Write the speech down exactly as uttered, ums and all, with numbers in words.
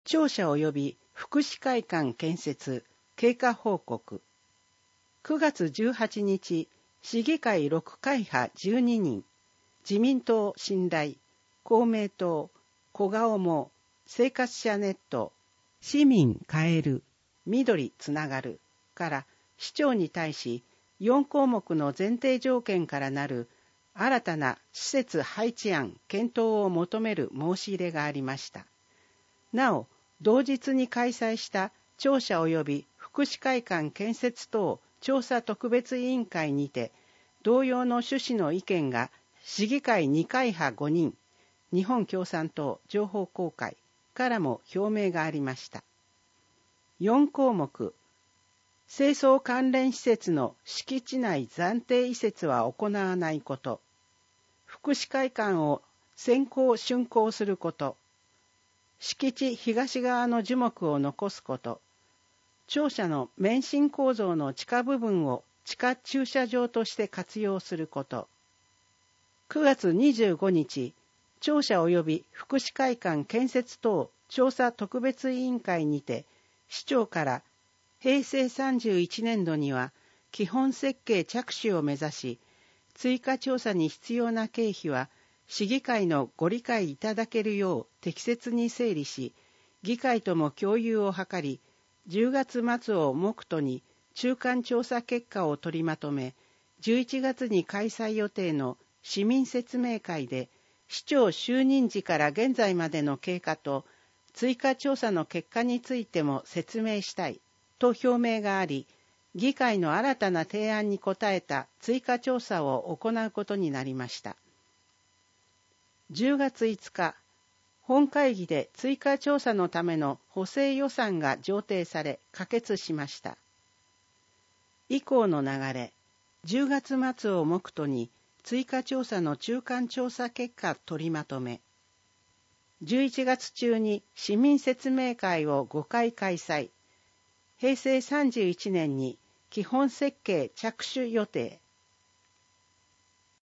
庁舎及び福祉会館建設経過報告。くがつじゅうはちにち、市議会ろくかい派じゅうににん、自民党信頼、公明党、小顔も、生活者ネット、市民変える、緑つながるから市長に対しよんこうもくの前提条件からなる新たな施設配置案検討を求める申し入れがありました。なお、同日に開催した庁舎及び福祉会館建設等調査特別委員会にて、同様の趣旨の意見が市議会にかい派ごにん、日本共産党情報公開からも表明がありました。よんこうもく、清掃関連施設の敷地内暫定移設は行わないこと、福祉会館を先行竣工すること、敷地東側の樹木を残すこと、庁舎の免震構造の地下部分を地下駐車場として活用すること。くがつにじゅうごにち、庁舎及び福祉会館建設等調査特別委員会にて、市長からへいせいさんじゅういちねんどには基本設計着手を目指し、追加調査に必要な経費は市議会のご理解いただけるよう適切に整理し、議会とも共有を図り、じゅうがつまつを目途に中間調査結果を取りまとめ、じゅういちがつに開催予定の市民説明会で、市長就任時から現在までの経過と、追加調査の結果についても説明したいと表明があり、議会の新たな提案に応えた追加調査を行うことになりました。じゅうがついつか、本会議で追加調査のための補正予算が上呈され可決しました。以降の流れ、じゅうがつまつを目途に追加調査の中間調査結果取りまとめ、じゅういちがつ中に市民説明会をごかい開催、へいせいさんじゅういちねんに基本設計着手予定、